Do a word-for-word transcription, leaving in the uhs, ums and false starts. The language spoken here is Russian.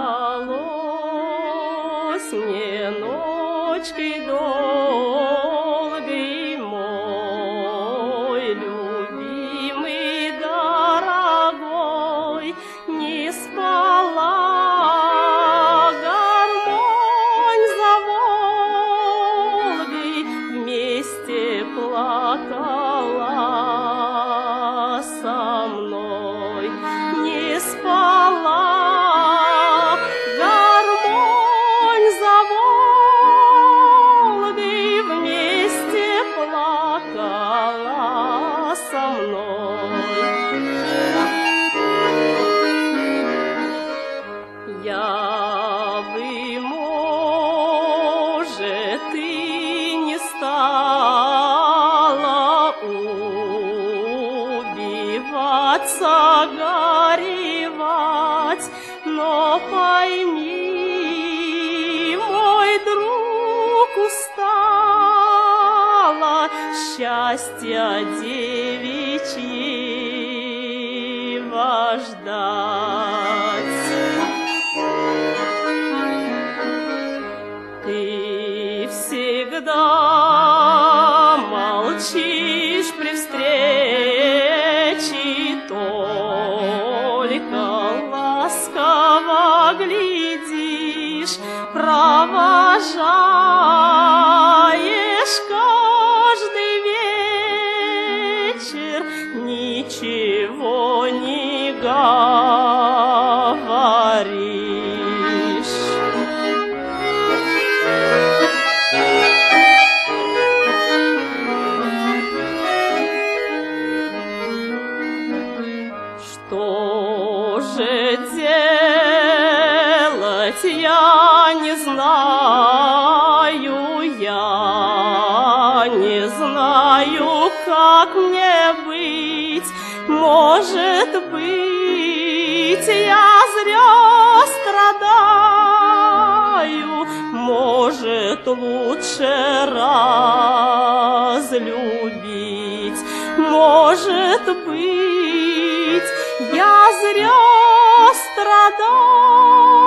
Далось мне ночкой долгой, мой любимый, дорогой, не спала, гармонь за Волгой вместе плакала со мной, не спала. Я бы, может, и не стала убиваться, горевать, но пойми, мой друг, устала счастья девичьего ждать. Ты всегда молчишь при встрече, только ласково глядишь, провожаешь каждый вечер, ничего не говоришь. Что же делать, я не знаю, я не знаю, как мне быть. Может быть, я зря страдаю, может, лучше разлюбить, может быть, я зря страдаю.